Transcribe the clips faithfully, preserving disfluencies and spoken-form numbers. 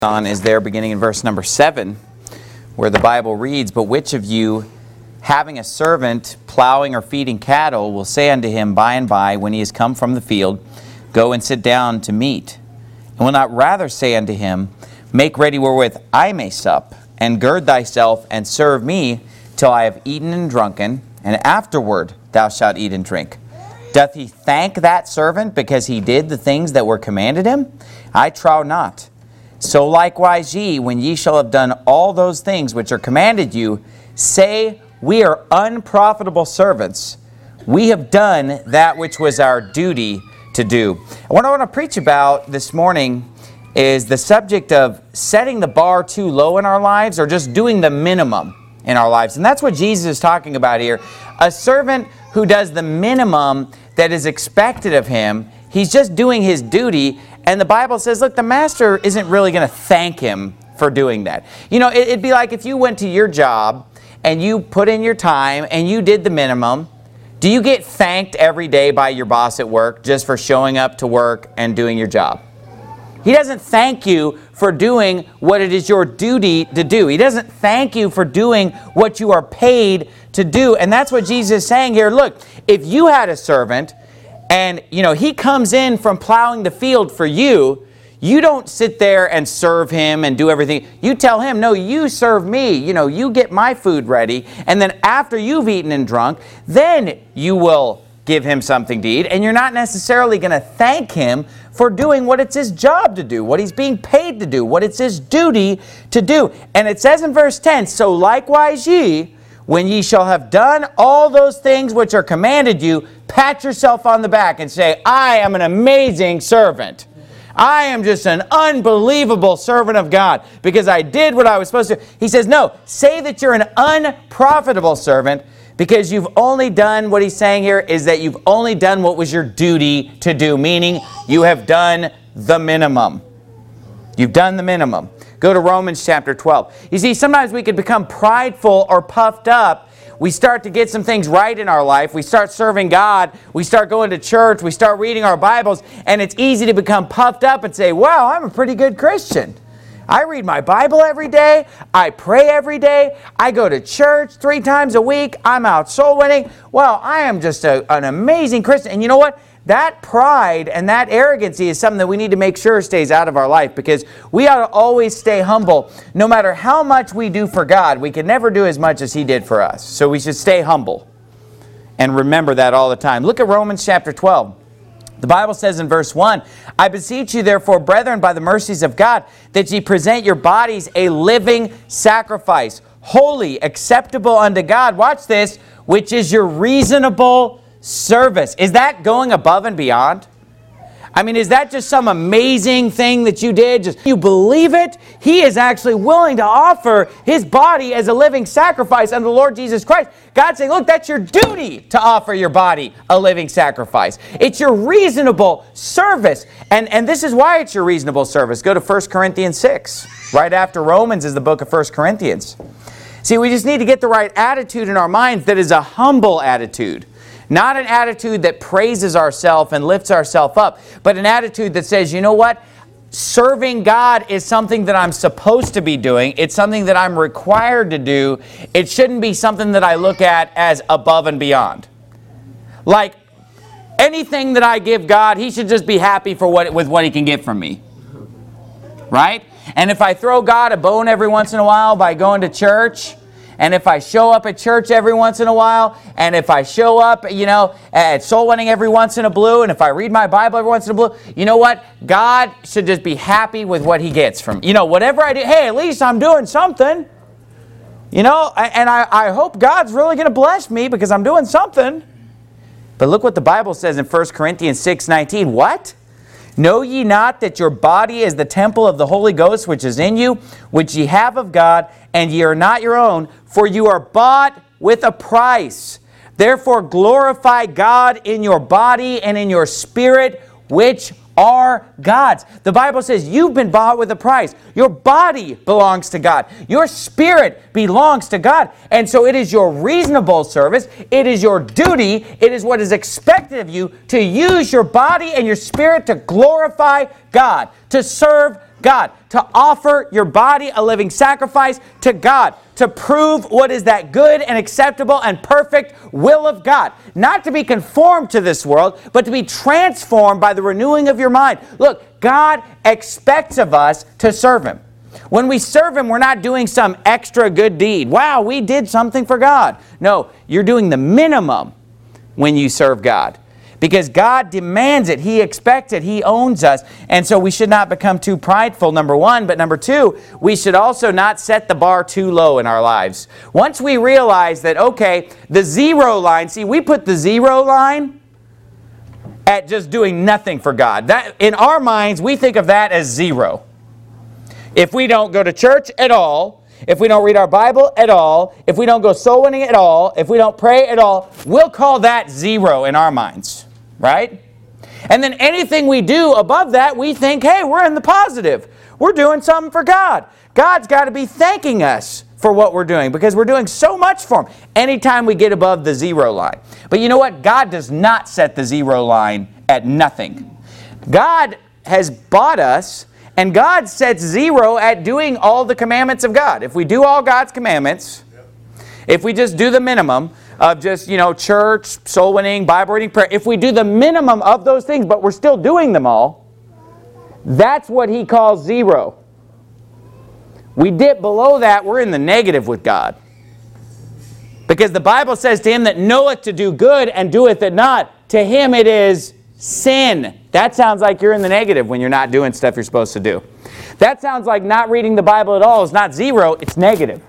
on is there beginning in verse number seven, where the Bible reads, "But which of you, having a servant plowing or feeding cattle, will say unto him by and by, when he is come from the field, Go and sit down to meat, and will not rather say unto him, Make ready wherewith I may sup, and gird thyself, and serve me, till I have eaten and drunken, and afterward thou shalt eat and drink? Doth he thank that servant because he did the things that were commanded him? I trow not. So likewise ye, when ye shall have done all those things which are commanded you, say, We are unprofitable servants. We have done that which was our duty to do." What I want to preach about this morning is the subject of setting the bar too low in our lives, or just doing the minimum in our lives. And that's what Jesus is talking about here. A servant who does the minimum that is expected of him, he's just doing his duty. And the Bible says, look, the master isn't really going to thank him for doing that. You know, it'd be like if you went to your job and you put in your time and you did the minimum. Do you get thanked every day by your boss at work just for showing up to work and doing your job? He doesn't thank you for doing what it is your duty to do. He doesn't thank you for doing what you are paid to do. And that's what Jesus is saying here. Look, if you had a servant and, you know, he comes in from plowing the field for you, you don't sit there and serve him and do everything. You tell him, no, you serve me. You know, you get my food ready. And then after you've eaten and drunk, then you will give him something to eat. And you're not necessarily going to thank him for doing what it's his job to do, what he's being paid to do, what it's his duty to do. And it says in verse ten, "So likewise ye, when ye shall have done all those things which are commanded you, pat yourself on the back and say, I am an amazing servant. I am just an unbelievable servant of God because I did what I was supposed to." He says, no, say that you're an unprofitable servant because you've only done, what he's saying here is that you've only done what was your duty to do, meaning you have done the minimum. You've done the minimum. Go to Romans chapter twelve. You see, sometimes we can become prideful or puffed up. We start to get some things right in our life. We start serving God. We start going to church. We start reading our Bibles. And it's easy to become puffed up and say, wow, I'm a pretty good Christian. I read my Bible every day. I pray every day. I go to church three times a week. I'm out soul winning. Well, I am just a, an amazing Christian. And you know what? That pride and that arrogancy is something that we need to make sure stays out of our life, because we ought to always stay humble. No matter how much we do for God, we can never do as much as He did for us. So we should stay humble and remember that all the time. Look at Romans chapter twelve. The Bible says in verse one, "I beseech you therefore, brethren, by the mercies of God, that ye present your bodies a living sacrifice, holy, acceptable unto God." Watch this, "which is your reasonable service." Is that going above and beyond? I mean, is that just some amazing thing that you did? Just you believe it? He is actually willing to offer His body as a living sacrifice unto the Lord Jesus Christ. God's saying, look, that's your duty to offer your body a living sacrifice. It's your reasonable service. And, and this is why it's your reasonable service. Go to First Corinthians six. Right after Romans is the book of First Corinthians. See, we just need to get the right attitude in our minds that is a humble attitude. Not an attitude that praises ourselves and lifts ourselves up, but an attitude that says, you know what? Serving God is something that I'm supposed to be doing. It's something that I'm required to do. It shouldn't be something that I look at as above and beyond. Like anything that I give God, He should just be happy for what with what He can get from me. Right? And if I throw God a bone every once in a while by going to church, and if I show up at church every once in a while, and if I show up, you know, at soul winning every once in a blue, and if I read my Bible every once in a blue, you know what? God should just be happy with what He gets from, you know, whatever I do. Hey, at least I'm doing something. You know, and I, I hope God's really going to bless me because I'm doing something. But look what the Bible says in First Corinthians six nineteen. What? "Know ye not that your body is the temple of the Holy Ghost which is in you, which ye have of God, and ye are not your own, for you are bought with a price. Therefore glorify God in your body and in your spirit, which are God's." The Bible says you've been bought with a price. Your body belongs to God. Your spirit belongs to God. And so it is your reasonable service. It is your duty. It is what is expected of you to use your body and your spirit to glorify God, to serve God. To offer your body a living sacrifice to God. To prove what is that good and acceptable and perfect will of God. Not to be conformed to this world, but to be transformed by the renewing of your mind. Look, God expects of us to serve Him. When we serve Him, we're not doing some extra good deed. Wow, we did something for God. No, you're doing the minimum when you serve God. Because God demands it. He expects it. He owns us. And so we should not become too prideful, number one. But number two, we should also not set the bar too low in our lives. Once we realize that, okay, the zero line, see, we put the zero line at just doing nothing for God. That, in our minds, we think of that as zero. If we don't go to church at all, if we don't read our Bible at all, if we don't go soul winning at all, if we don't pray at all, we'll call that zero in our minds, right? And then anything we do above that, we think, hey, we're in the positive. We're doing something for God. God's got to be thanking us for what we're doing because we're doing so much for Him anytime we get above the zero line. But you know what? God does not set the zero line at nothing. God has bought us. And God sets zero at doing all the commandments of God. If we do all God's commandments, yep. If we just do the minimum of just, you know, church, soul winning, Bible reading, prayer, if we do the minimum of those things, but we're still doing them all, that's what He calls zero. We dip below that, we're in the negative with God. Because the Bible says to him that knoweth to do good and doeth it not, to him it is sin. That sounds like you're in the negative when you're not doing stuff you're supposed to do. That sounds like not reading the Bible at all is not zero, it's negative.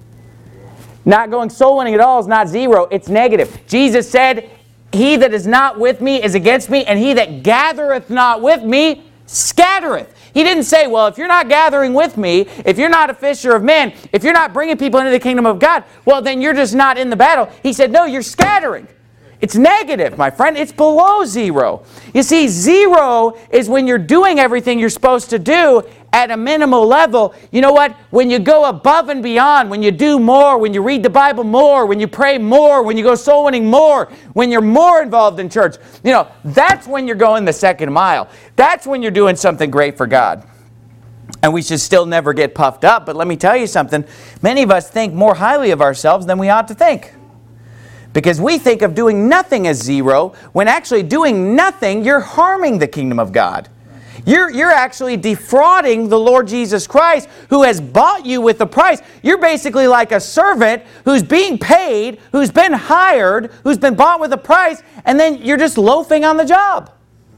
Not going soul winning at all is not zero, it's negative. Jesus said, he that is not with me is against me, and he that gathereth not with me scattereth. He didn't say, well, if you're not gathering with me, if you're not a fisher of men, if you're not bringing people into the kingdom of God, well, then you're just not in the battle. He said, no, you're scattering. It's negative, my friend. It's below zero. You see, zero is when you're doing everything you're supposed to do at a minimal level. You know what? When you go above and beyond, when you do more, when you read the Bible more, when you pray more, when you go soul winning more, when you're more involved in church, you know, that's when you're going the second mile. That's when you're doing something great for God. And we should still never get puffed up. But let me tell you something. Many of us think more highly of ourselves than we ought to think. Because we think of doing nothing as zero, when actually doing nothing, you're harming the kingdom of God. You're, you're actually defrauding the Lord Jesus Christ, who has bought you with a price. You're basically like a servant who's being paid, who's been hired, who's been bought with a price, and then you're just loafing on the job.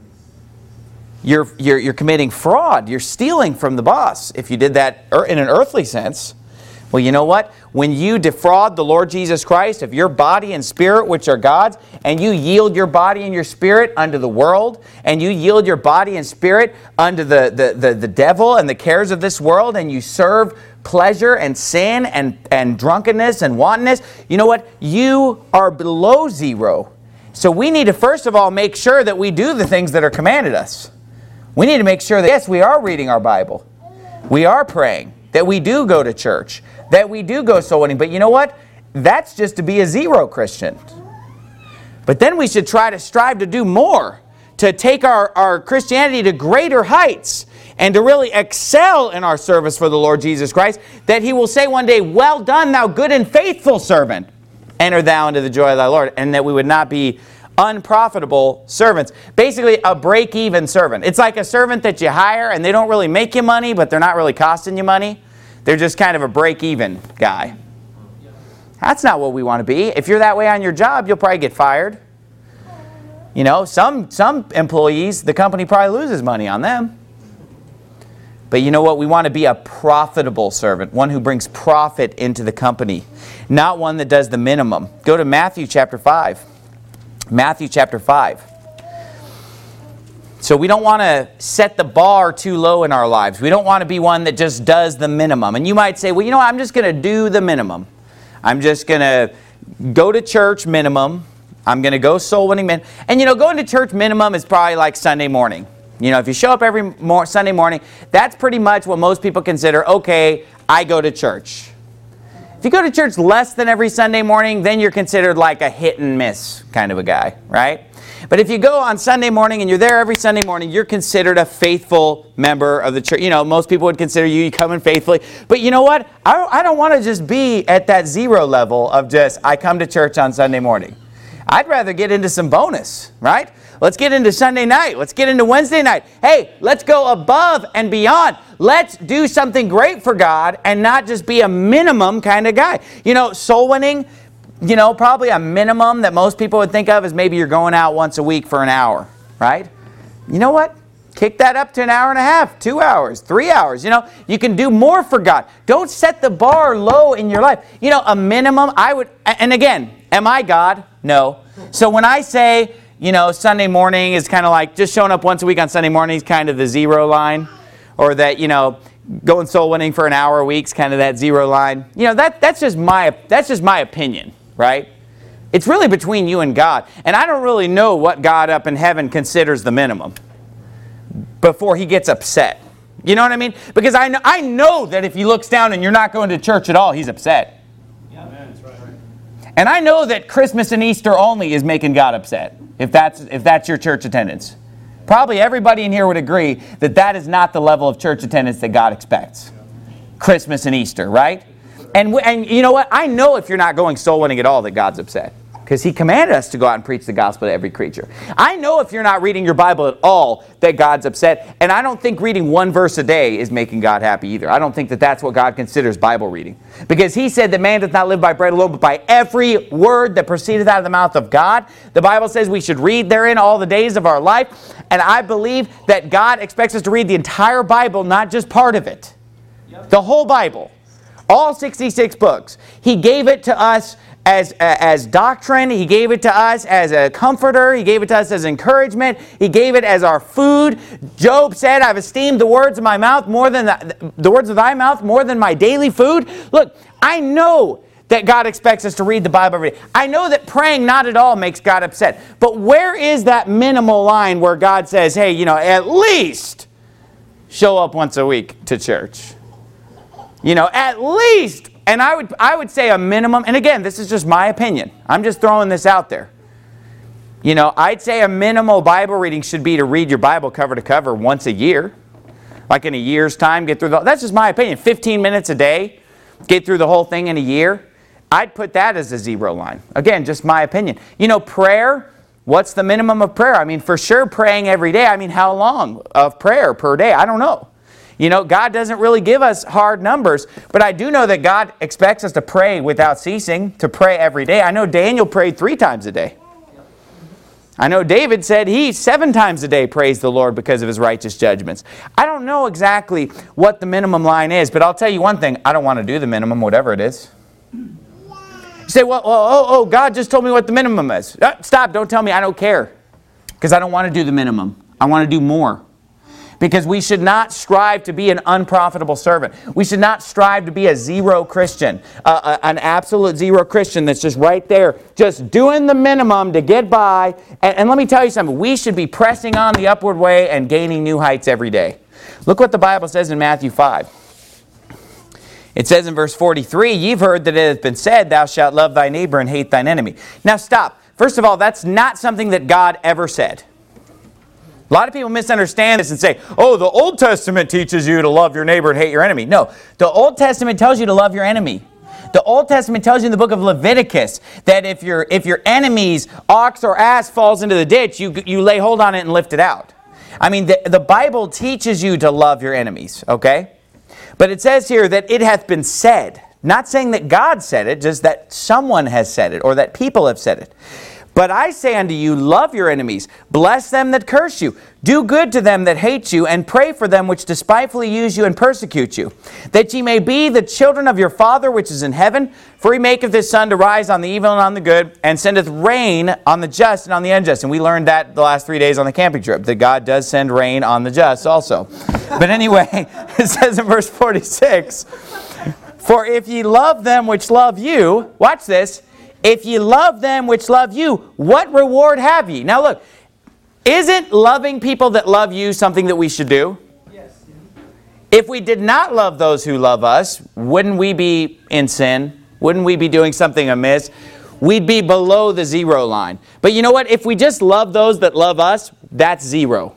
You're, you're, you're committing fraud. You're stealing from the boss if you did that in an earthly sense. Well, you know what? When you defraud the Lord Jesus Christ of your body and spirit, which are God's, and you yield your body and your spirit unto the world, and you yield your body and spirit unto the, the, the, the devil and the cares of this world, and you serve pleasure and sin and, and drunkenness and wantonness, you know what? You are below zero. So we need to first of all make sure that we do the things that are commanded us. We need to make sure that, yes, we are reading our Bible. We are praying. That we do go to church, that we do go soul winning. But you know what? That's just to be a zero Christian. But then we should try to strive to do more, to take our, our Christianity to greater heights, and to really excel in our service for the Lord Jesus Christ, that He will say one day, well done, thou good and faithful servant. Enter thou into the joy of thy Lord. And that we would not be unprofitable servants. Basically, a break-even servant. It's like a servant that you hire and they don't really make you money, but they're not really costing you money. They're just kind of a break-even guy. That's not what we want to be. If you're that way on your job, you'll probably get fired. You know, some, some employees, the company probably loses money on them. But you know what? We want to be a profitable servant, one who brings profit into the company, not one that does the minimum. Go to Matthew chapter five. Matthew chapter five. So we don't want to set the bar too low in our lives. We don't want to be one that just does the minimum. And you might say, well, you know what? I'm just going to do the minimum. I'm just going to go to church minimum. I'm going to go soul winning minimum. And you know, going to church minimum is probably like Sunday morning. You know, if you show up every mor- Sunday morning, that's pretty much what most people consider, okay, I go to church. If you go to church less than every Sunday morning, then you're considered like a hit and miss kind of a guy, right? But if you go on Sunday morning and you're there every Sunday morning, you're considered a faithful member of the church. You know, most people would consider you coming faithfully. But you know what? I, I don't want to just be at that zero level of just, I come to church on Sunday morning. I'd rather get into some bonus, right? Let's get into Sunday night. Let's get into Wednesday night. Hey, let's go above and beyond. Let's do something great for God and not just be a minimum kind of guy. You know, soul winning, you know, probably a minimum that most people would think of is maybe you're going out once a week for an hour, right? You know what? Kick that up to an hour and a half, two hours, three hours. You know, you can do more for God. Don't set the bar low in your life. You know, a minimum, I would, and again, am I God? No. So when I say, you know, Sunday morning is kind of like just showing up once a week on Sunday morning is kind of the zero line, or that, you know, going soul winning for an hour a week is kind of that zero line. You know, that that's just my that's just my opinion, right? It's really between you and God. And I don't really know what God up in heaven considers the minimum before he gets upset. You know what I mean? Because I know, I know that if he looks down and you're not going to church at all, he's upset. Yeah, man, that's right. And I know that Christmas and Easter only is making God upset, if that's if that's your church attendance. Probably everybody in here would agree that that is not the level of church attendance that God expects. Christmas and Easter, right? And, and you know what? I know if you're not going soul winning at all that God's upset. Because he commanded us to go out and preach the gospel to every creature. I know if you're not reading your Bible at all that God's upset. And I don't think reading one verse a day is making God happy either. I don't think that that's what God considers Bible reading. Because he said that man doth not live by bread alone, but by every word that proceedeth out of the mouth of God. The Bible says we should read therein all the days of our life. And I believe that God expects us to read the entire Bible, not just part of it. Yep. The whole Bible. All sixty-six books. He gave it to us As, as doctrine. He gave it to us as a comforter. He gave it to us as encouragement. He gave it as our food. Job said, I've esteemed the words of my mouth more than the, the words of thy mouth more than my daily food. Look, I know that God expects us to read the Bible every day. I know that praying not at all makes God upset. But where is that minimal line where God says, hey, you know, at least show up once a week to church? You know, at least. And I would I would say a minimum, and again, this is just my opinion. I'm just throwing this out there. You know, I'd say a minimal Bible reading should be to read your Bible cover to cover once a year. Like in a year's time, get through the, that's just my opinion. fifteen minutes a day, get through the whole thing in a year. I'd put that as a zero line. Again, just my opinion. You know, prayer, what's the minimum of prayer? I mean, for sure praying every day. I mean, how long of prayer per day? I don't know. You know, God doesn't really give us hard numbers, but I do know that God expects us to pray without ceasing, to pray every day. I know Daniel prayed three times a day. I know David said he seven times a day praised the Lord because of his righteous judgments. I don't know exactly what the minimum line is, but I'll tell you one thing. I don't want to do the minimum, whatever it is. You say, well, oh, oh, God just told me what the minimum is. Stop, don't tell me, I don't care. Because I don't want to do the minimum. I want to do more. Because we should not strive to be an unprofitable servant. We should not strive to be a zero Christian, uh, an absolute zero Christian that's just right there, just doing the minimum to get by. And, and let me tell you something. We should be pressing on the upward way and gaining new heights every day. Look what the Bible says in Matthew five. It says in verse forty-three, Ye've heard that it hath been said, Thou shalt love thy neighbor and hate thine enemy. Now stop. First of all, that's not something that God ever said. A lot of people misunderstand this and say, oh, the Old Testament teaches you to love your neighbor and hate your enemy. No, the Old Testament tells you to love your enemy. The Old Testament tells you in the book of Leviticus that if your if your enemy's ox or ass falls into the ditch, you, you lay hold on it and lift it out. I mean, the, the Bible teaches you to love your enemies, okay? But it says here that it hath been said. Not saying that God said it, just that someone has said it or that people have said it. But I say unto you, love your enemies, bless them that curse you, do good to them that hate you, and pray for them which despitefully use you and persecute you, that ye may be the children of your Father which is in heaven. For he maketh his sun to rise on the evil and on the good, and sendeth rain on the just and on the unjust. And we learned that the last three days on the camping trip, that God does send rain on the just also. But anyway, it says in verse forty-six, for if ye love them which love you, watch this, if ye love them which love you, what reward have ye? Now look, isn't loving people that love you something that we should do? Yes. If we did not love those who love us, wouldn't we be in sin? Wouldn't we be doing something amiss? We'd be below the zero line. But you know what? If we just love those that love us, that's zero.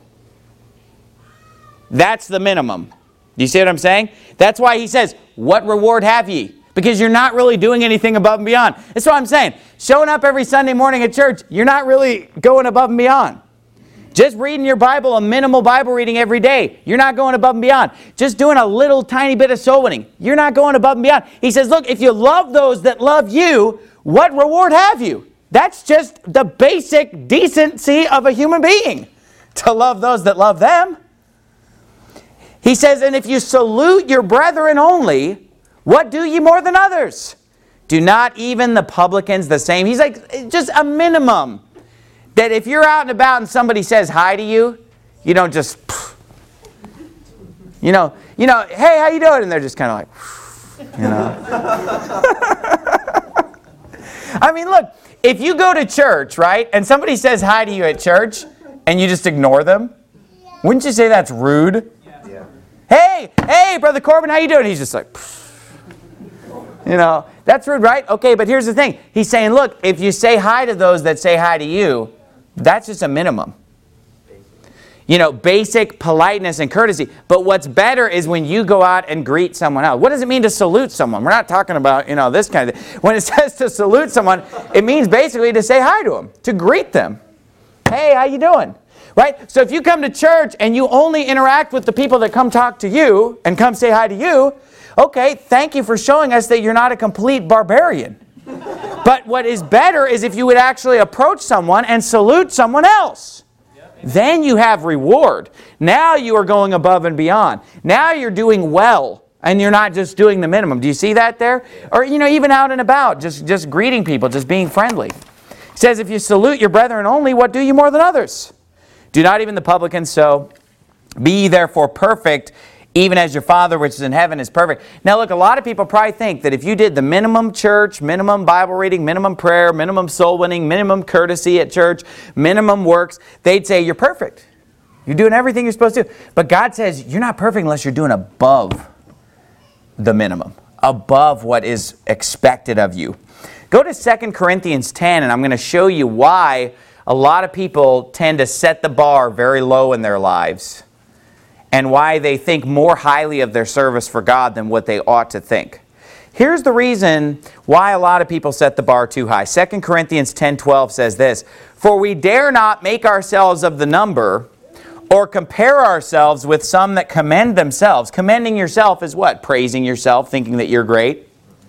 That's the minimum. Do you see what I'm saying? That's why he says, what reward have ye? Because you're not really doing anything above and beyond. That's what I'm saying. Showing up every Sunday morning at church, you're not really going above and beyond. Just reading your Bible, a minimal Bible reading every day, you're not going above and beyond. Just doing a little tiny bit of soul winning, you're not going above and beyond. He says, look, if you love those that love you, what reward have you? That's just the basic decency of a human being, to love those that love them. He says, and if you salute your brethren only, what do ye more than others? Do not even the publicans the same? He's like, just a minimum. That if you're out and about and somebody says hi to you, you don't just, you know, you know, hey, how you doing? And they're just kind of like, you know. I mean, look, if you go to church, right, and somebody says hi to you at church, and you just ignore them, wouldn't you say that's rude? Yeah. Hey, hey, Brother Corbin, how you doing? He's just like, you know, that's rude, right? Okay, but here's the thing. He's saying, look, if you say hi to those that say hi to you, that's just a minimum. You know, basic politeness and courtesy. But what's better is when you go out and greet someone else. What does it mean to salute someone? We're not talking about, you know, this kind of thing. When it says to salute someone, it means basically to say hi to them, to greet them. Hey, how you doing? Right? So if you come to church and you only interact with the people that come talk to you and come say hi to you, okay, thank you for showing us that you're not a complete barbarian. But what is better is if you would actually approach someone and salute someone else. Then you have reward. Now you are going above and beyond. Now you're doing well, and you're not just doing the minimum. Do you see that there? Or, you know, even out and about, just, just greeting people, just being friendly. He says, if you salute your brethren only, what do you more than others? Do not even the publicans so. Be ye therefore perfect, even as your Father which is in heaven is perfect. Now look, a lot of people probably think that if you did the minimum church, minimum Bible reading, minimum prayer, minimum soul winning, minimum courtesy at church, minimum works, they'd say you're perfect. You're doing everything you're supposed to do. But God says you're not perfect unless you're doing above the minimum, above what is expected of you. Go to Second Corinthians ten, and I'm going to show you why a lot of people tend to set the bar very low in their lives, and why they think more highly of their service for God than what they ought to think. Here's the reason why a lot of people set the bar too high. Second Corinthians ten twelve says this, for we dare not make ourselves of the number, or compare ourselves with some that commend themselves. Commending yourself is what? Praising yourself, thinking that you're great.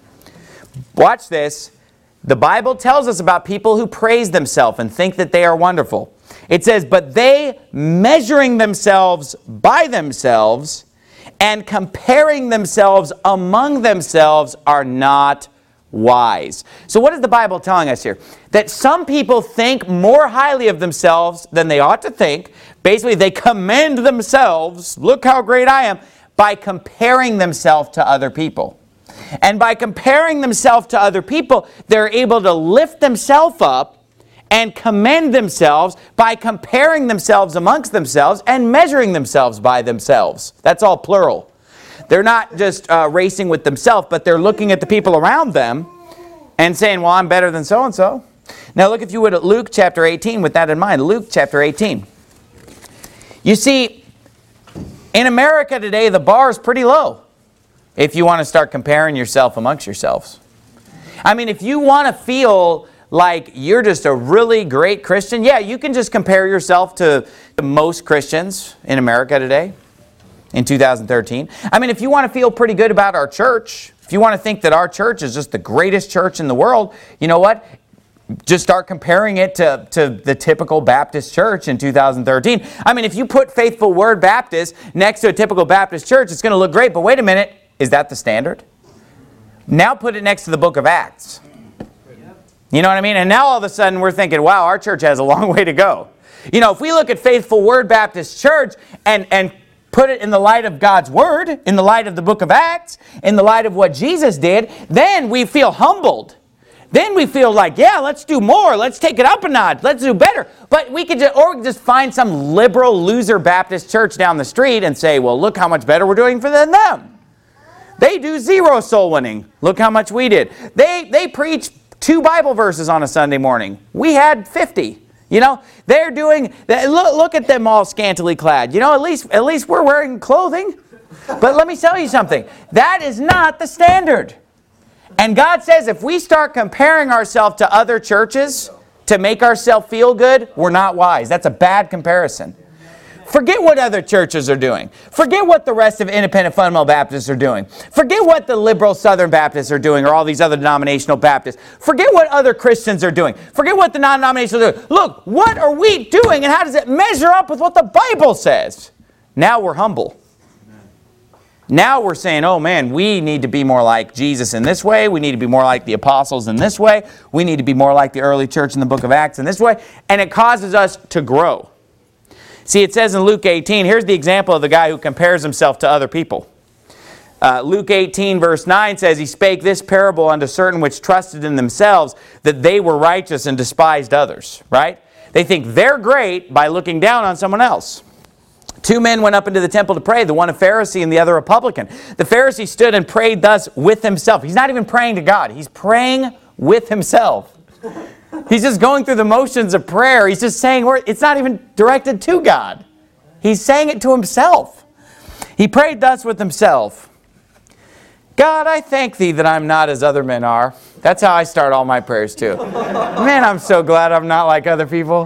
Watch this. The Bible tells us about people who praise themselves and think that they are wonderful. It says, but they, measuring themselves by themselves and comparing themselves among themselves, are not wise. So what is the Bible telling us here? That some people think more highly of themselves than they ought to think. Basically, they commend themselves, look how great I am, by comparing themselves to other people. And by comparing themselves to other people, they're able to lift themselves up and commend themselves by comparing themselves amongst themselves and measuring themselves by themselves. That's all plural. They're not just uh, racing with themselves, but they're looking at the people around them and saying, well, I'm better than so-and-so. Now look, if you would, at Luke chapter eighteen with that in mind. Luke chapter eighteen. You see, in America today, the bar is pretty low if you want to start comparing yourself amongst yourselves. I mean, if you want to feel like you're just a really great Christian, yeah, you can just compare yourself to most Christians in America today in two thousand thirteen. I mean, if you want to feel pretty good about our church, if you want to think that our church is just the greatest church in the world, you know what? Just start comparing it to, to the typical Baptist church in two thousand thirteen. I mean, if you put Faithful Word Baptist next to a typical Baptist church, it's going to look great. But wait a minute, is that the standard? Now put it next to the book of Acts. You know what I mean? And now all of a sudden we're thinking, wow, our church has a long way to go. You know, if we look at Faithful Word Baptist Church and, and put it in the light of God's Word, in the light of the book of Acts, in the light of what Jesus did, then we feel humbled. Then we feel like, yeah, let's do more. Let's take it up a notch. Let's do better. But we could just, or we could just find some liberal loser Baptist church down the street and say, well, look how much better we're doing for than them. They do zero soul winning. Look how much we did. They, they preach two Bible verses on a Sunday morning. We had fifty. You know, they're doing, look, look at them all scantily clad. You know, at least, at least we're wearing clothing. But let me tell you something. That is not the standard. And God says if we start comparing ourselves to other churches to make ourselves feel good, we're not wise. That's a bad comparison. Forget what other churches are doing. Forget what the rest of independent fundamental Baptists are doing. Forget what the liberal Southern Baptists are doing or all these other denominational Baptists. Forget what other Christians are doing. Forget what the non-denominational are doing. Look, what are we doing and how does it measure up with what the Bible says? Now we're humble. Now we're saying, oh man, we need to be more like Jesus in this way. We need to be more like the apostles in this way. We need to be more like the early church in the book of Acts in this way. And it causes us to grow. See, it says in Luke eighteen, here's the example of the guy who compares himself to other people. Uh, Luke eighteen verse nine says, he spake this parable unto certain which trusted in themselves that they were righteous and despised others. Right? They think they're great by looking down on someone else. Two men went up into the temple to pray, the one a Pharisee and the other a publican. The Pharisee stood and prayed thus with himself. He's not even praying to God. He's praying with himself. He's just going through the motions of prayer. He's just saying, it's not even directed to God. He's saying it to himself. He prayed thus with himself. God, I thank thee that I'm not as other men are. That's how I start all my prayers too. Man, I'm so glad I'm not like other people.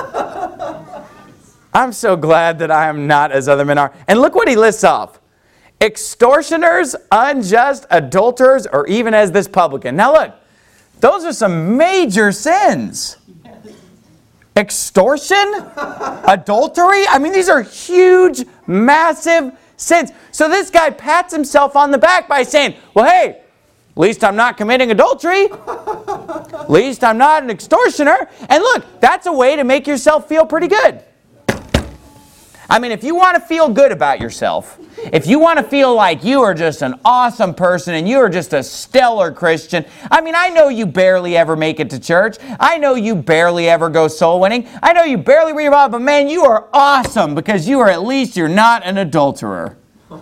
I'm so glad that I am not as other men are. And look what he lists off. Extortioners, unjust, adulterers, or even as this publican. Now look, those are some major sins. Extortion? Adultery? I mean, these are huge, massive sins. So this guy pats himself on the back by saying, well, hey, at least I'm not committing adultery. At least I'm not an extortioner. And look, that's a way to make yourself feel pretty good. I mean, if you want to feel good about yourself, if you want to feel like you are just an awesome person and you are just a stellar Christian, I mean, I know you barely ever make it to church. I know you barely ever go soul winning. I know you barely read your Bible, but man, you are awesome because you are at least you're not an adulterer.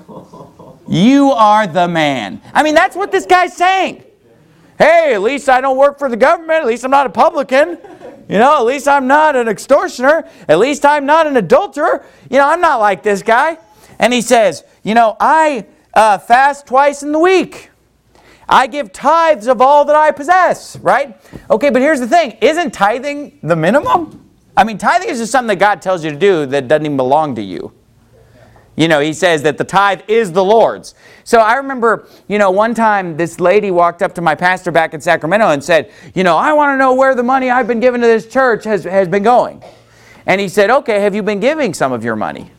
You are the man. I mean, that's what this guy's saying. Hey, at least I don't work for the government. At least I'm not a publican. You know, at least I'm not an extortioner. At least I'm not an adulterer. You know, I'm not like this guy. And he says, you know, I uh, fast twice in the week. I give tithes of all that I possess, right? Okay, but here's the thing. Isn't tithing the minimum? I mean, tithing is just something that God tells you to do that doesn't even belong to you. You know, he says that the tithe is the Lord's. So I remember, you know, one time this lady walked up to my pastor back in Sacramento and said, you know, I want to know where the money I've been giving to this church has, has been going. And he said, okay, have you been giving some of your money?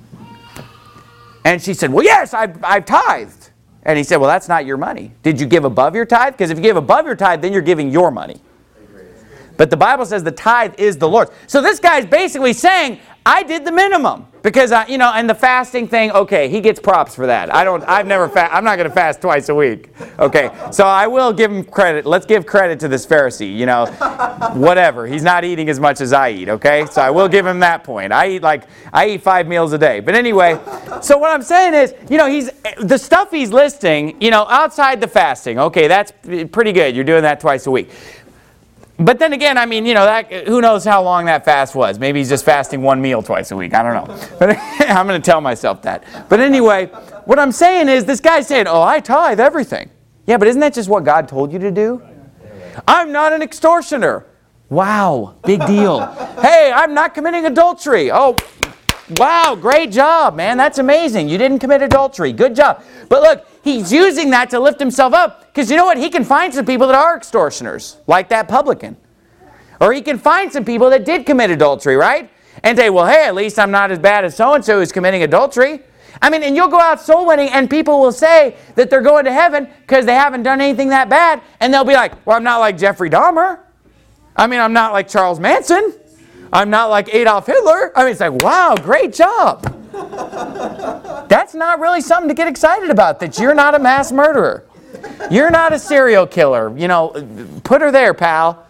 And she said, well, yes, I've, I've tithed. And he said, well, that's not your money. Did you give above your tithe? Because if you give above your tithe, then you're giving your money. But the Bible says the tithe is the Lord's. So this guy's basically saying, I did the minimum. Because, I, you know, and the fasting thing, okay, he gets props for that. I don't, I've never, fa- I'm not going to fast twice a week. Okay, so I will give him credit. Let's give credit to this Pharisee, you know, whatever. He's not eating as much as I eat, okay? So I will give him that point. I eat like, I eat five meals a day. But anyway, so what I'm saying is, you know, he's, the stuff he's listing, you know, outside the fasting, okay, that's pretty good. You're doing that twice a week. But then again, I mean, you know, that, who knows how long that fast was. Maybe he's just fasting one meal twice a week. I don't know. But I'm going to tell myself that. But anyway, what I'm saying is this guy's saying, oh, I tithe everything. Yeah, but isn't that just what God told you to do? I'm not an extortioner. Wow, big deal. Hey, I'm not committing adultery. Oh, wow, great job, man. That's amazing. You didn't commit adultery. Good job. But look, he's using that to lift himself up. Because you know what? He can find some people that are extortioners, like that publican. Or he can find some people that did commit adultery, right? And say, well, hey, at least I'm not as bad as so-and-so who's committing adultery. I mean, and you'll go out soul winning and people will say that they're going to heaven because they haven't done anything that bad. And they'll be like, well, I'm not like Jeffrey Dahmer. I mean, I'm not like Charles Manson. I'm not like Adolf Hitler. I mean, it's like, wow, great job. That's not really something to get excited about, that you're not a mass murderer. You're not a serial killer. You know, put her there, pal.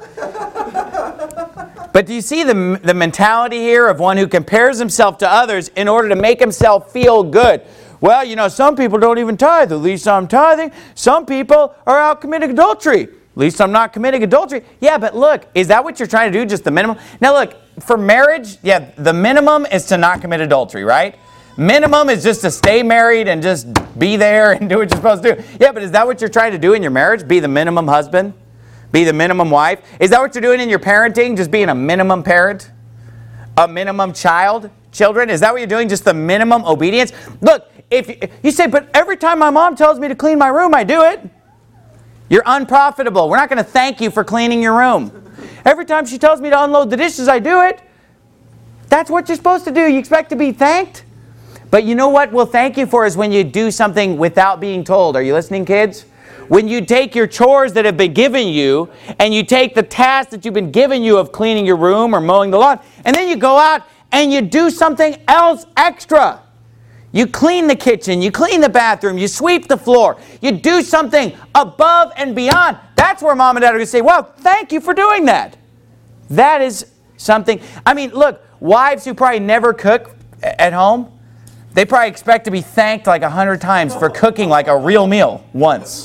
But do you see the, the mentality here of one who compares himself to others in order to make himself feel good? Well, you know, some people don't even tithe. At least I'm tithing. Some people are out committing adultery. At least I'm not committing adultery. Yeah, but look, is that what you're trying to do, just the minimum? Now look, for marriage, yeah, the minimum is to not commit adultery, right? Minimum is just to stay married and just be there and do what you're supposed to do. Yeah, but is that what you're trying to do in your marriage? Be the minimum husband? Be the minimum wife? Is that what you're doing in your parenting? Just being a minimum parent? A minimum child? Children? Is that what you're doing? Just the minimum obedience? Look, if you, you say, but every time my mom tells me to clean my room, I do it. You're unprofitable. We're not going to thank you for cleaning your room. Every time she tells me to unload the dishes, I do it. That's what you're supposed to do. You expect to be thanked? But you know what we'll thank you for is when you do something without being told. Are you listening, kids? When you take your chores that have been given you, and you take the task that you've been given you of cleaning your room or mowing the lawn, and then you go out and you do something else extra. You clean the kitchen, you clean the bathroom, you sweep the floor. You do something above and beyond. That's where mom and dad are going to say, well, thank you for doing that. That is something. I mean, look, wives who probably never cook at home, they probably expect to be thanked like a hundred times for cooking like a real meal once.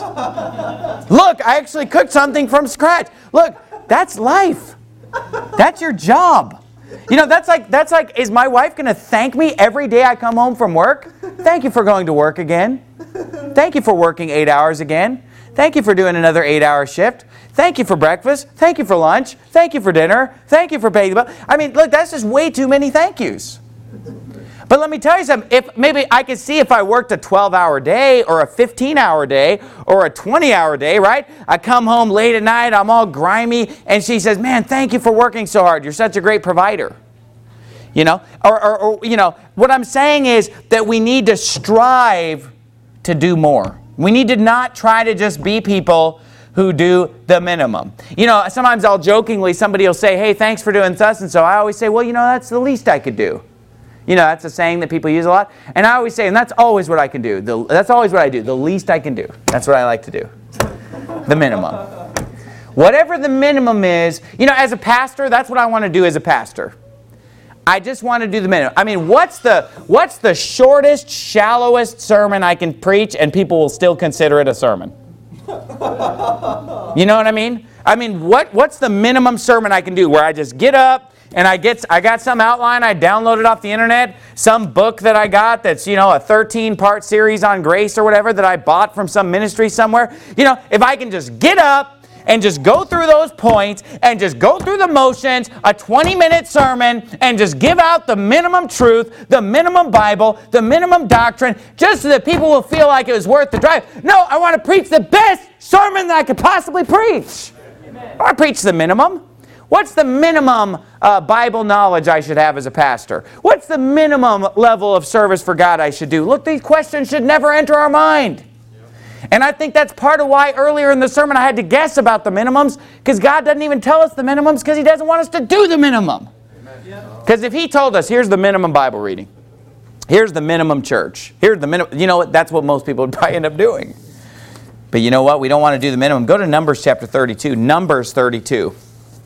Look, I actually cooked something from scratch. Look, that's life. That's your job. You know, that's like, that's like, is my wife going to thank me every day I come home from work? Thank you for going to work again. Thank you for working eight hours again. Thank you for doing another eight-hour shift. Thank you for breakfast. Thank you for lunch. Thank you for dinner. Thank you for paying the bill. I mean, look, that's just way too many thank yous. But let me tell you something, if maybe I could see if I worked a twelve-hour day or a fifteen-hour day or a twenty-hour day, right? I come home late at night, I'm all grimy, and she says, man, thank you for working so hard. You're such a great provider. You know, or, or, or you know, what I'm saying is that we need to strive to do more. We need to not try to just be people who do the minimum. You know, sometimes I'll jokingly, somebody will say, hey, thanks for doing such and so. I always say, well, you know, that's the least I could do. You know, that's a saying that people use a lot. And I always say, and that's always what I can do. The, that's always what I do. The least I can do. That's what I like to do. The minimum. Whatever the minimum is, you know, as a pastor, that's what I want to do as a pastor. I just want to do the minimum. I mean, what's the, what's the shortest, shallowest sermon I can preach and people will still consider it a sermon? You know what I mean? I mean, what, what's the minimum sermon I can do where I just get up, and I get I got some outline I downloaded off the internet, some book that I got that's, you know, a thirteen-part series on grace or whatever that I bought from some ministry somewhere. You know, if I can just get up and just go through those points and just go through the motions, a twenty-minute sermon, and just give out the minimum truth, the minimum Bible, the minimum doctrine, just so that people will feel like it was worth the drive. No, I want to preach the best sermon that I could possibly preach. I want to preach the minimum. What's the minimum uh, Bible knowledge I should have as a pastor? What's the minimum level of service for God I should do? Look, these questions should never enter our mind. And I think that's part of why earlier in the sermon I had to guess about the minimums, because God doesn't even tell us the minimums because He doesn't want us to do the minimum. Because if He told us, here's the minimum Bible reading, here's the minimum church, here's the minimum, you know what, that's what most people would probably end up doing. But you know what, we don't want to do the minimum. Go to Numbers chapter thirty-two. Numbers thirty-two.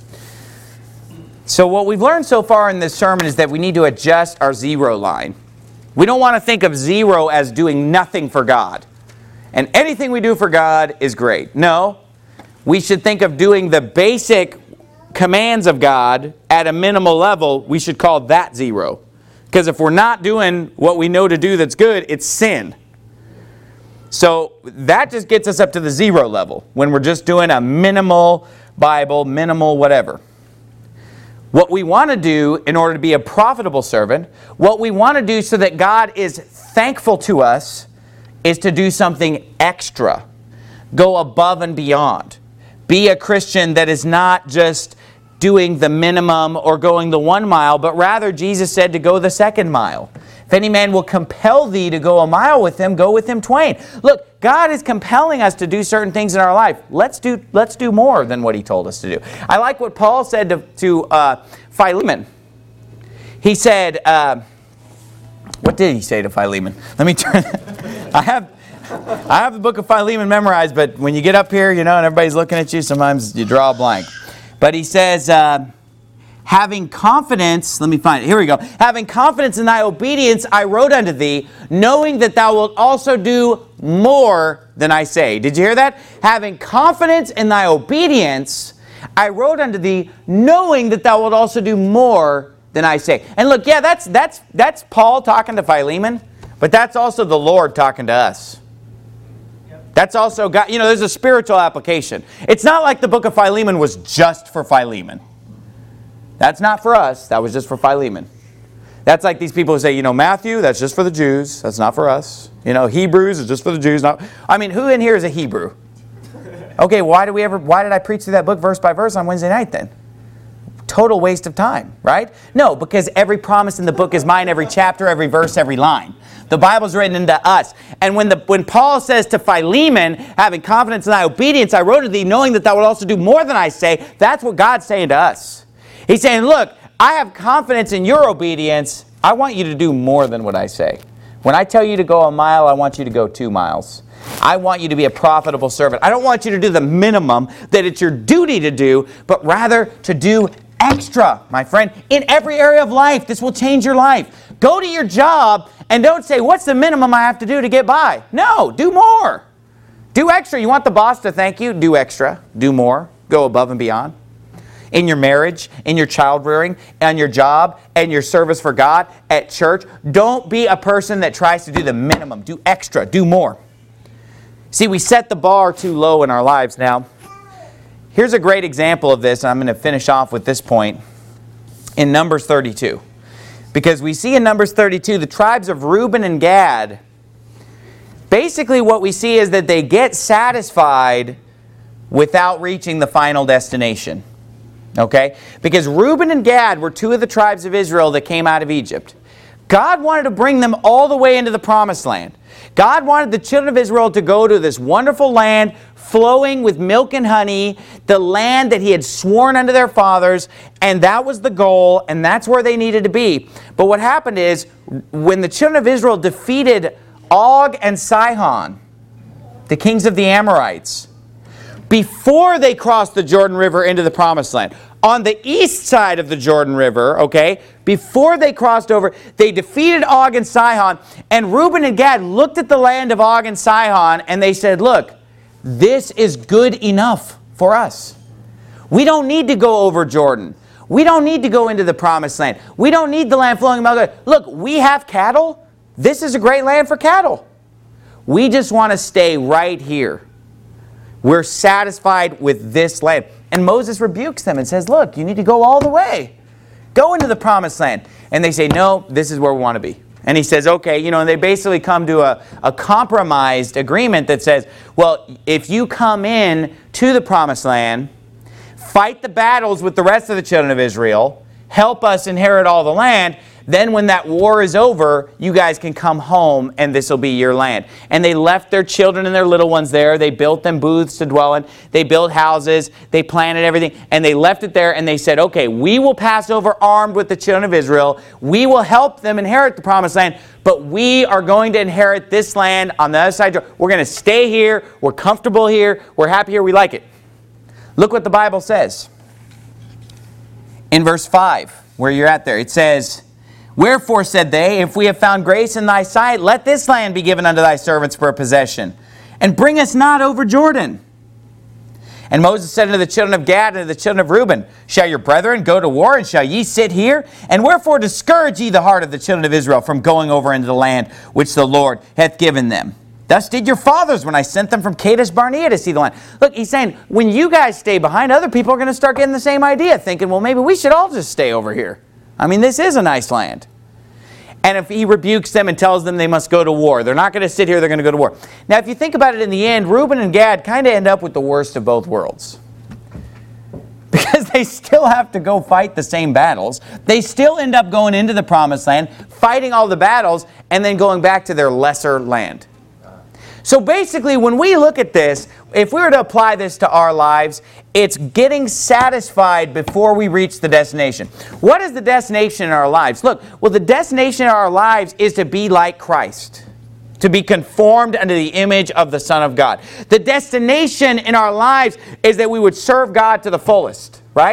So what we've learned so far in this sermon is that we need to adjust our zero line. We don't want to think of zero as doing nothing for God. And anything we do for God is great. No, we should think of doing the basic commands of God at a minimal level. We should call that zero. Because if we're not doing what we know to do that's good, it's sin. So that just gets us up to the zero level when we're just doing a minimal Bible, minimal whatever. What we want to do in order to be a profitable servant, what we want to do so that God is thankful to us, is to do something extra. Go above and beyond. Be a Christian that is not just doing the minimum or going the one mile, but rather Jesus said to go the second mile. If any man will compel thee to go a mile with him, go with him twain. Look, God is compelling us to do certain things in our life. Let's do, let's do more than what He told us to do. I like what Paul said to, to uh, Philemon. He said, uh, what did he say to Philemon? Let me turn. I have, I have the book of Philemon memorized, but when you get up here, you know, and everybody's looking at you, sometimes you draw a blank. But he says, uh, having confidence, let me find it, here we go. Having confidence in thy obedience, I wrote unto thee, knowing that thou wilt also do more than I say. Did you hear that? Having confidence in thy obedience, I wrote unto thee, knowing that thou wilt also do more than I say. And look, yeah, that's that's that's Paul talking to Philemon, but that's also the Lord talking to us. That's also God, you know, there's a spiritual application. It's not like the book of Philemon was just for Philemon. That's not for us. That was just for Philemon. That's like these people who say, you know, Matthew, that's just for the Jews. That's not for us. You know, Hebrews is just for the Jews. Not. I mean, who in here is a Hebrew? Okay, why did we ever? Why did I preach through that book verse by verse on Wednesday night then? Total waste of time, right? No, because every promise in the book is mine, every chapter, every verse, every line. The Bible's written into us. And when the when Paul says to Philemon, having confidence in thy obedience, I wrote to thee, knowing that thou wilt also do more than I say, that's what God's saying to us. He's saying, look, I have confidence in your obedience. I want you to do more than what I say. When I tell you to go a mile, I want you to go two miles. I want you to be a profitable servant. I don't want you to do the minimum that it's your duty to do, but rather to do extra, my friend, in every area of life. This will change your life. Go to your job and don't say, what's the minimum I have to do to get by? No, do more. Do extra. You want the boss to thank you? Do extra. Do more. Go above and beyond. In your marriage, in your child rearing, on your job, and your service for God, at church, don't be a person that tries to do the minimum. Do extra. Do more. See, we set the bar too low in our lives now. Here's a great example of this, and I'm going to finish off with this point in Numbers thirty-two. Because we see in Numbers thirty-two, the tribes of Reuben and Gad, basically what we see is that they get satisfied without reaching the final destination. Okay? Because Reuben and Gad were two of the tribes of Israel that came out of Egypt. God wanted to bring them all the way into the promised land. God wanted the children of Israel to go to this wonderful land flowing with milk and honey, the land that He had sworn unto their fathers, and that was the goal, and that's where they needed to be. But what happened is, when the children of Israel defeated Og and Sihon, the kings of the Amorites, before they crossed the Jordan River into the promised land, on the east side of the Jordan River, okay, before they crossed over, they defeated Og and Sihon, and Reuben and Gad looked at the land of Og and Sihon, and they said, look, this is good enough for us. We don't need to go over Jordan. We don't need to go into the promised land. We don't need the land flowing with milk and honey. Look, we have cattle. This is a great land for cattle. We just want to stay right here. We're satisfied with this land. And Moses rebukes them and says, look, you need to go all the way. Go into the promised land. And they say, no, this is where we want to be. And he says, okay, you know, and they basically come to a, a compromised agreement that says, well, if you come in to the promised land, fight the battles with the rest of the children of Israel, help us inherit all the land, then when that war is over, you guys can come home and this will be your land. And they left their children and their little ones there. They built them booths to dwell in. They built houses. They planted everything. And they left it there and they said, okay, we will pass over armed with the children of Israel. We will help them inherit the promised land. But we are going to inherit this land on the other side. We're going to stay here. We're comfortable here. We're happy here. We like it. Look what the Bible says. In verse five, where you're at there, it says, wherefore, said they, if we have found grace in thy sight, let this land be given unto thy servants for a possession, and bring us not over Jordan. And Moses said unto the children of Gad and to the children of Reuben, shall your brethren go to war, and shall ye sit here? And wherefore discourage ye the heart of the children of Israel from going over into the land which the Lord hath given them? Thus did your fathers when I sent them from Kadesh Barnea to see the land. Look, he's saying, when you guys stay behind, other people are going to start getting the same idea, thinking, well, maybe we should all just stay over here. I mean, this is a nice land. And if he rebukes them and tells them they must go to war, they're not going to sit here, they're going to go to war. Now, if you think about it in the end, Reuben and Gad kind of end up with the worst of both worlds. Because they still have to go fight the same battles. They still end up going into the promised land, fighting all the battles, and then going back to their lesser land. So basically, when we look at this, if we were to apply this to our lives, it's getting satisfied before we reach the destination. What is the destination in our lives? Look, well, the destination in our lives is to be like Christ, to be conformed unto the image of the Son of God. The destination in our lives is that we would serve God to the fullest, right?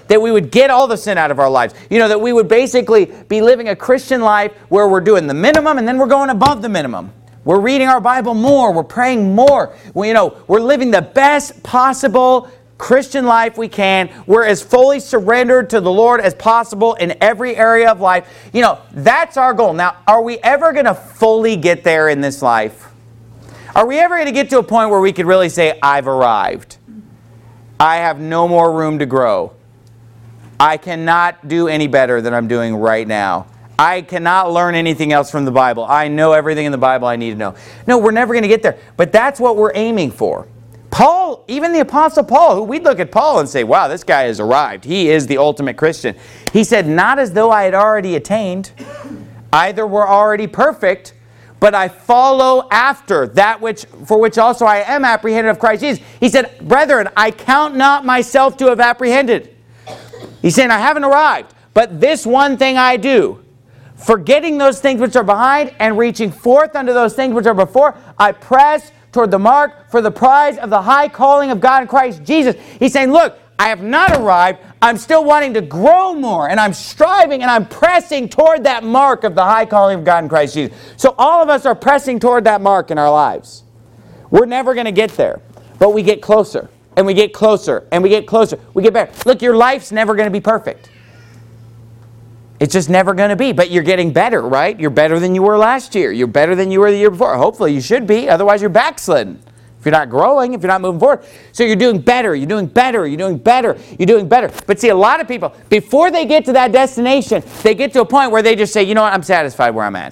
that we would get all the sin out of our lives. You know, that we would basically be living a Christian life where we're doing the minimum and then we're going above the minimum. We're reading our Bible more. We're praying more. We, you know, we're living the best possible Christian life we can. We're as fully surrendered to the Lord as possible in every area of life. You know, that's our goal. Now, are we ever going to fully get there in this life? Are we ever going to get to a point where we could really say, I've arrived? I have no more room to grow. I cannot do any better than I'm doing right now. I cannot learn anything else from the Bible. I know everything in the Bible I need to know. No, we're never going to get there. But that's what we're aiming for. Paul, even the Apostle Paul, who we'd look at Paul and say, wow, this guy has arrived. He is the ultimate Christian. He said, not as though I had already attained. Either we're already perfect, but I follow after that which for which also I am apprehended of Christ Jesus. He said, brethren, I count not myself to have apprehended. He's saying, I haven't arrived, but this one thing I do, forgetting those things which are behind and reaching forth unto those things which are before, I press toward the mark for the prize of the high calling of God in Christ Jesus. He's saying, look, I have not arrived. I'm still wanting to grow more, and I'm striving, and I'm pressing toward that mark of the high calling of God in Christ Jesus. So all of us are pressing toward that mark in our lives. We're never going to get there, but we get closer, and we get closer, and we get closer. We get better. Look, your life's never going to be perfect. It's just never going to be, but you're getting better, right? You're better than you were last year. You're better than you were the year before. Hopefully you should be, otherwise you're backslidden. If you're not growing, if you're not moving forward. So you're doing better, you're doing better, you're doing better, you're doing better. But see, a lot of people, before they get to that destination, they get to a point where they just say, you know what, I'm satisfied where I'm at.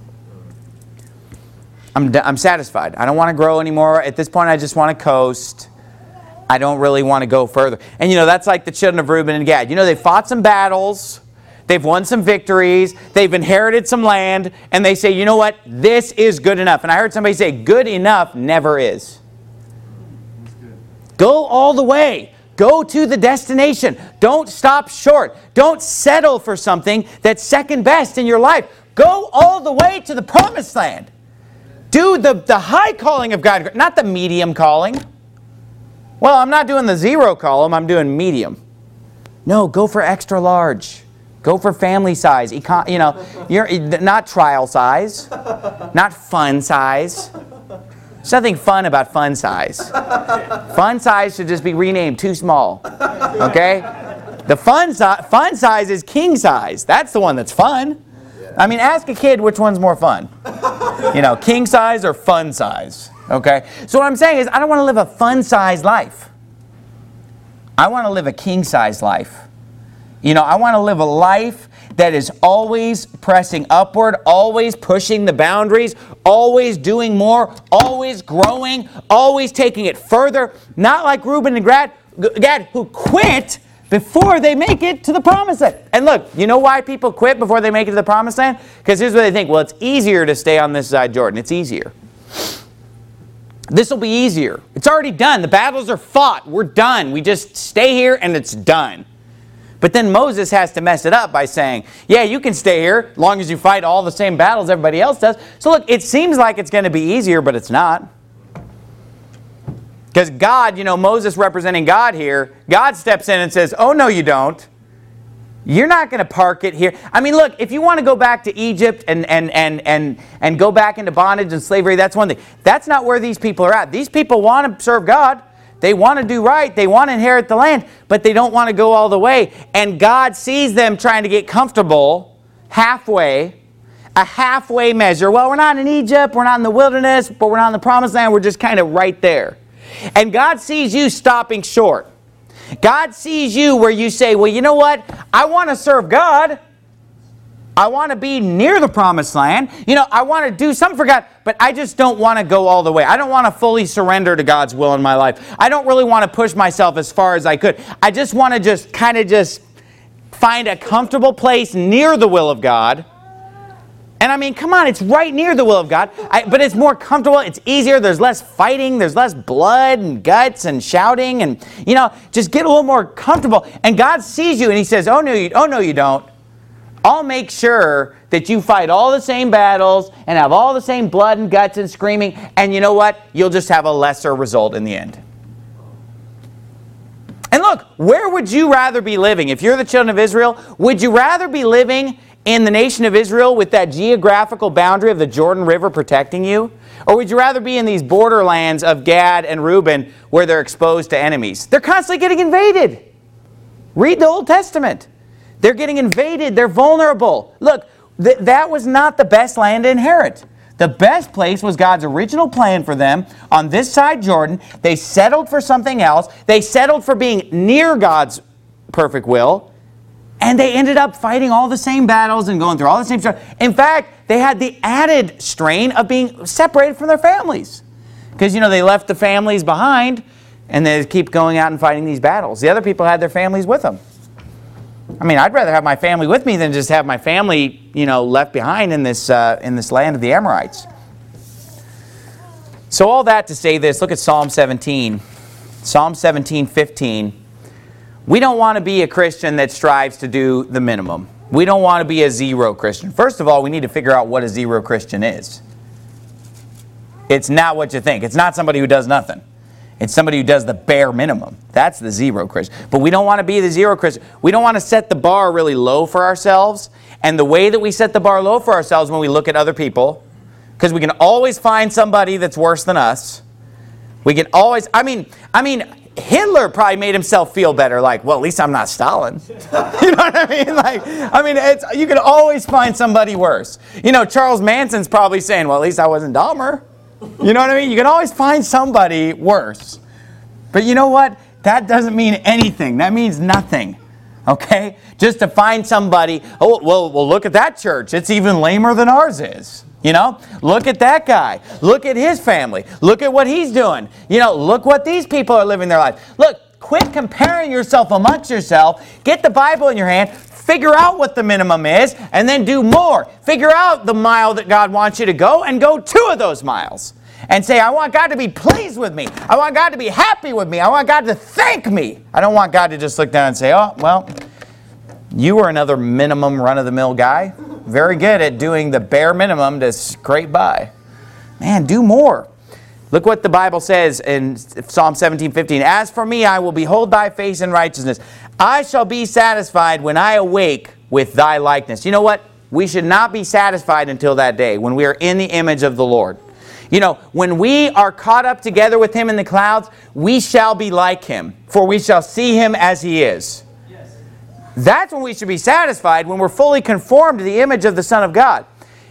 I'm, I'm satisfied. I don't want to grow anymore. At this point, I just want to coast. I don't really want to go further. And you know, that's like the children of Reuben and Gad. You know, they fought some battles. They've won some victories. They've inherited some land. And they say, you know what? This is good enough. And I heard somebody say, good enough never is. Go all the way. Go to the destination. Don't stop short. Don't settle for something that's second best in your life. Go all the way to the promised land. Do the, the high calling of God, not the medium calling. Well, I'm not doing the zero column. I'm doing medium. No, go for extra large. Go for family size, econ, you know, you're not trial size, not fun size. There's nothing fun about fun size. Fun size should just be renamed too small, okay? The fun, si- fun size is king size. That's the one that's fun. I mean, ask a kid which one's more fun. You know, king size or fun size, okay? So what I'm saying is I don't want to live a fun size life. I want to live a king size life. You know, I want to live a life that is always pressing upward, always pushing the boundaries, always doing more, always growing, always taking it further. Not like Reuben and Gad, Gad who quit before they make it to the promised land. And look, you know why people quit before they make it to the promised land? Because here's what they think. Well, it's easier to stay on this side Jordan. It's easier. This will be easier. It's already done. The battles are fought. We're done. We just stay here and it's done. But then Moses has to mess it up by saying, yeah, you can stay here as long as you fight all the same battles everybody else does. So look, it seems like it's going to be easier, but it's not. Because God, you know, Moses representing God here, God steps in and says, oh, no, you don't. You're not going to park it here. I mean, look, if you want to go back to Egypt and, and, and, and, and go back into bondage and slavery, that's one thing. That's not where these people are at. These people want to serve God. They want to do right. They want to inherit the land, but they don't want to go all the way. And God sees them trying to get comfortable halfway, a halfway measure. Well, we're not in Egypt, we're not in the wilderness, but we're not in the promised land. We're just kind of right there. And God sees you stopping short. God sees you where you say, well, you know what? I want to serve God. I want to be near the promised land. You know, I want to do something for God, but I just don't want to go all the way. I don't want to fully surrender to God's will in my life. I don't really want to push myself as far as I could. I just want to just kind of just find a comfortable place near the will of God. And I mean, come on, it's right near the will of God, I, but it's more comfortable, it's easier, there's less fighting, there's less blood and guts and shouting, and, you know, just get a little more comfortable. And God sees you and He says, oh no, you, oh, no, you don't. I'll make sure that you fight all the same battles and have all the same blood and guts and screaming, and you know what? You'll just have a lesser result in the end. And look, look, where would you rather be living? If you're the children of Israel, would you rather be living in the nation of Israel with that geographical boundary of the Jordan River protecting you? Or would you rather be in these borderlands of Gad and Reuben where they're exposed to enemies? They're constantly getting invaded. Read the Old Testament. They're getting invaded. They're vulnerable. Look, th that was not the best land to inherit. The best place was God's original plan for them on this side Jordan. They settled for something else. They settled for being near God's perfect will. And they ended up fighting all the same battles and going through all the same stuff. In fact, they had the added strain of being separated from their families. Because, you know, they left the families behind and they keep going out and fighting these battles. The other people had their families with them. I mean, I'd rather have my family with me than just have my family, you know, left behind in this, uh, in this land of the Amorites. So all that to say this, look at Psalm seventeen. Psalm seventeen, fifteen. We don't want to be a Christian that strives to do the minimum. We don't want to be a zero Christian. First of all, we need to figure out what a zero Christian is. It's not what you think. It's not somebody who does nothing. It's somebody who does the bare minimum. That's the zero Christian. But we don't want to be the zero Christian. We don't want to set the bar really low for ourselves. And the way that we set the bar low for ourselves when we look at other people, because we can always find somebody that's worse than us. We can always, I mean, I mean, Hitler probably made himself feel better, like, well, at least I'm not Stalin. You know what I mean? Like, I mean, it's, you can always find somebody worse. You know, Charles Manson's probably saying, well, at least I wasn't Dahmer. You know what I mean? You can always find somebody worse. But you know what? That doesn't mean anything. That means nothing. Okay? Just to find somebody, oh, well, well, look at that church. It's even lamer than ours is. You know, look at that guy. Look at his family. Look at what he's doing. You know, look what these people are living their life. Look, quit comparing yourself amongst yourself. Get the Bible in your hand. Figure out what the minimum is, and then do more. Figure out the mile that God wants you to go, and go two of those miles. And say, I want God to be pleased with me. I want God to be happy with me. I want God to thank me. I don't want God to just look down and say, oh, well, you were another minimum run-of-the-mill guy. Very good at doing the bare minimum to scrape by. Man, do more. Look what the Bible says in Psalm seventeen, fifteen. As for me, I will behold thy face in righteousness. I shall be satisfied when I awake with thy likeness. You know what? We should not be satisfied until that day when we are in the image of the Lord. You know, when we are caught up together with him in the clouds, we shall be like him, for we shall see him as he is. Yes. That's when we should be satisfied, when we're fully conformed to the image of the Son of God.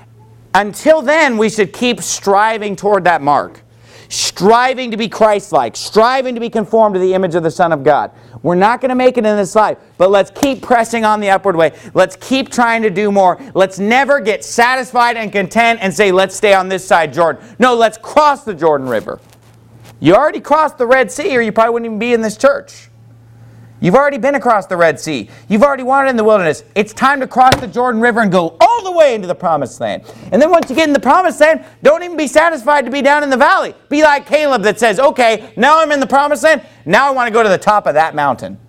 Until then, we should keep striving toward that mark. Striving to be Christ-like. Striving to be conformed to the image of the Son of God. We're not going to make it in this life, but let's keep pressing on the upward way. Let's keep trying to do more. Let's never get satisfied and content and say, let's stay on this side Jordan. No, let's cross the Jordan River. You already crossed the Red Sea, or you probably wouldn't even be in this church. You've already been across the Red Sea. You've already wandered in the wilderness. It's time to cross the Jordan River and go all the way into the Promised Land. And then once you get in the Promised Land, don't even be satisfied to be down in the valley. Be like Caleb that says, okay, now I'm in the Promised Land. Now I want to go to the top of that mountain.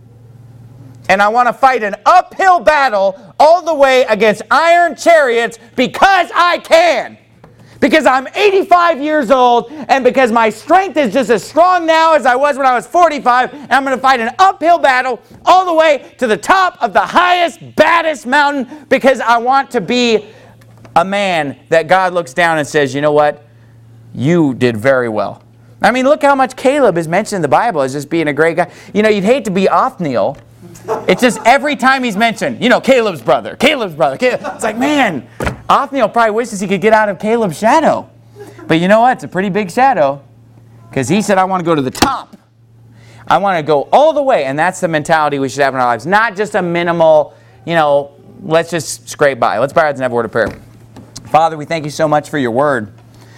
And I want to fight an uphill battle all the way against iron chariots because I can. Because I'm eighty-five years old, and because my strength is just as strong now as I was when I was forty-five, and I'm going to fight an uphill battle all the way to the top of the highest, baddest mountain, because I want to be a man that God looks down and says, you know what? You did very well. I mean, look how much Caleb is mentioned in the Bible as just being a great guy. You know, you'd hate to be Othniel. It's just every time he's mentioned, you know, Caleb's brother, Caleb's brother. Caleb. It's like, man, Othniel probably wishes he could get out of Caleb's shadow. But you know what? It's a pretty big shadow. Because he said, I want to go to the top. I want to go all the way. And that's the mentality we should have in our lives. Not just a minimal, you know, let's just scrape by. Let's bow our heads and have a word of prayer. Father, we thank you so much for your word.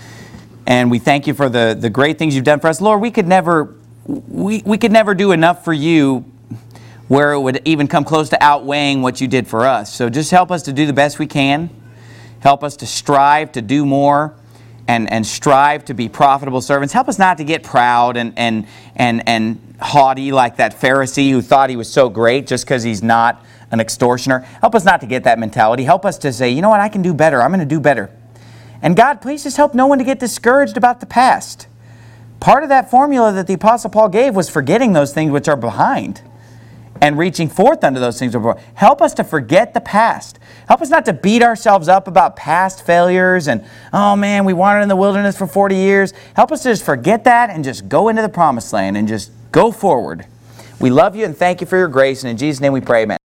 And we thank you for the, the great things you've done for us. Lord, we could never, we, we could never do enough for you where it would even come close to outweighing what you did for us. So just help us to do the best we can. Help us to strive to do more and, and strive to be profitable servants. Help us not to get proud and, and, and, and haughty like that Pharisee who thought he was so great just because he's not an extortioner. Help us not to get that mentality. Help us to say, you know what, I can do better. I'm going to do better. And God, please just help no one to get discouraged about the past. Part of that formula that the Apostle Paul gave was forgetting those things which are behind. and reaching forth unto those things before. Help us to forget the past. Help us not to beat ourselves up about past failures and, oh man, we wandered in the wilderness for forty years. Help us to just forget that and just go into the promised land and just go forward. We love you and thank you for your grace, and in Jesus' name we pray, amen.